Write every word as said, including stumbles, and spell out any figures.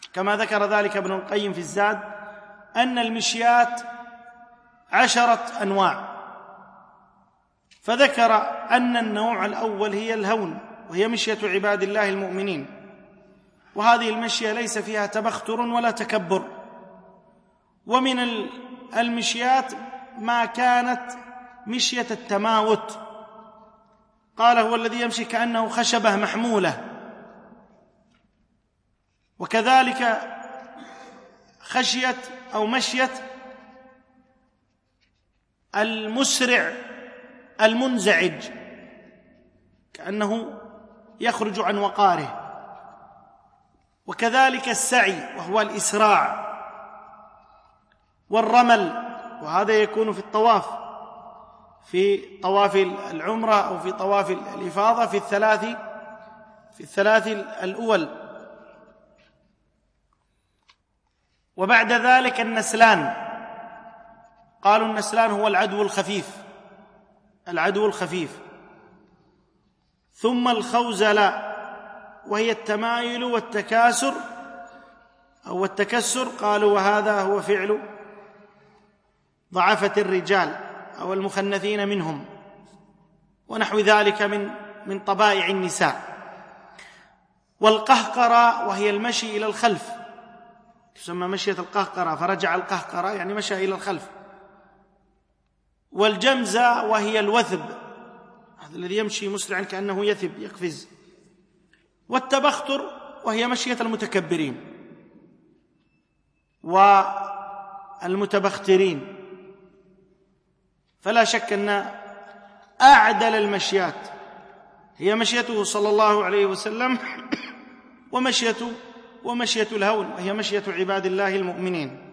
كما ذكر ذلك ابن القيم في الزاد أن المشيات عشرة أنواع، فذكر أن النوع الأول هي الهون، وهي مشية عباد الله المؤمنين، وهذه المشية ليس فيها تبختر ولا تكبر. ومن المشيات ما كانت مشية التماوت، قال هو الذي يمشي كأنه خشبة محمولة. وكذلك خشية أو مشية المسرع المنزعج، كأنه يخرج عن وقاره. وكذلك السعي وهو الإسراع، والرمل، وهذا يكون في الطواف، في طواف العمرة أو في طواف الإفاضة في الثلاث في الثلاث الأول. وبعد ذلك النسلان، قالوا النسلان هو العدو الخفيف العدو الخفيف ثم الخوزلة، وهي التمايل والتكاسر أو التكسر، قالوا وهذا هو فعل ضعفة الرجال أو المخنثين منهم، ونحو ذلك من من طبائع النساء. والقهقرة وهي المشي إلى الخلف، تسمى مشية القهقرة، فرجع القهقرة يعني مشى إلى الخلف. والجمزة وهي الوثب، هذا الذي يمشي مسرعا كأنه يثب يقفز. والتبختر وهي مشية المتكبرين والمتبخترين. فلا شك أن أعدل المشيات هي مشيته صلى الله عليه وسلم ومشية ومشية الهون، وهي مشية عباد الله المؤمنين.